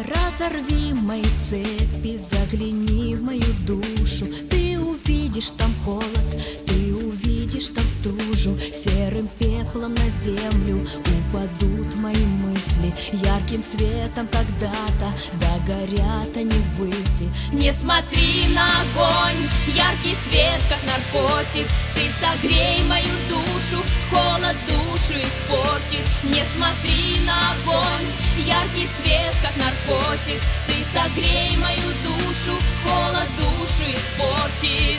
Разорви мои цепи, загляни в мою душу. Ты увидишь там холод, ты увидишь там стужу. Серым пеплом на землю упадут мои мысли. Ярким светом когда-то догорят они ввыси. Не смотри на огонь, яркий свет, как наркотик. Ты согрей мою душу, холод душу испортит. Не смотри на огонь, яркий свет, как наркотик. Ты согрей мою душу, холод душу испортит.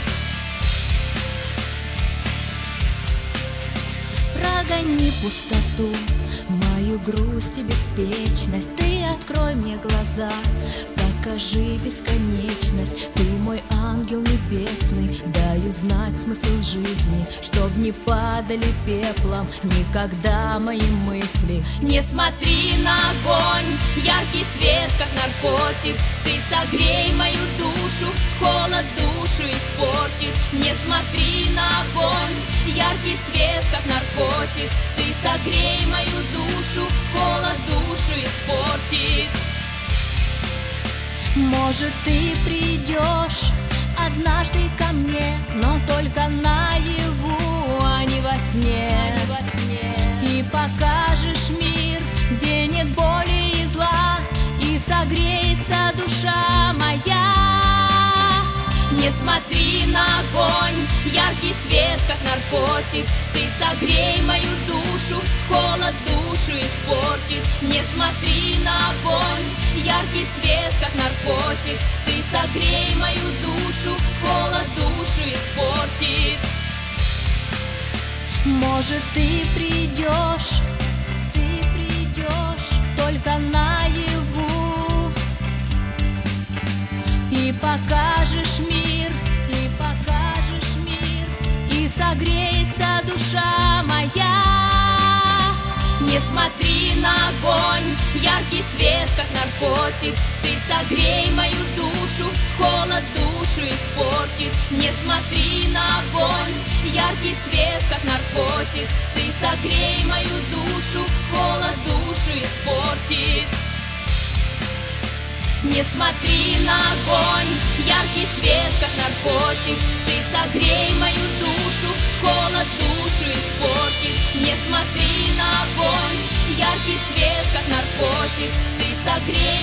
Прогони пустоту, мою грусть и беспечность. Ты открой мне глаза, покажи бесконечность. Ты мой ангел небесный, дай узнать смысл жизни, чтоб не падали пеплом никогда мои мысли. Не смотри на огонь, яркий свет, как наркотик. Ты согрей мою душу, холод душу испортит. Не смотри на огонь, яркий свет, как наркотик. Ты согрей мою душу, холод душу испортит. Может, ты придешь однажды ко мне, но только наяву, а не во сне. И покажешь мир, где нет боли и зла, и согреется душа моя. Не смотри на огонь, яркий свет, как наркотик. Ты согрей мою душу, холод душу испортит. Не смотри на огонь, яркий свет, как наркотик. Ты согрей мою душу, холод душу испортит. Может, ты придешь только наяву, и покажешь мир, и согреется душа моя. Не смотри на огонь, яркий свет, как наркотик. Ты согрей мою душу, холод душу испортит. Не смотри на огонь, яркий свет, как наркотик. Ты согрей мою душу, холод душу испортит. Не смотри на огонь, яркий свет, как наркотик. Ты согрей мою душу, холод душу испортит. Не смотри на огонь, яркий свет, как наркотик. Ты согрей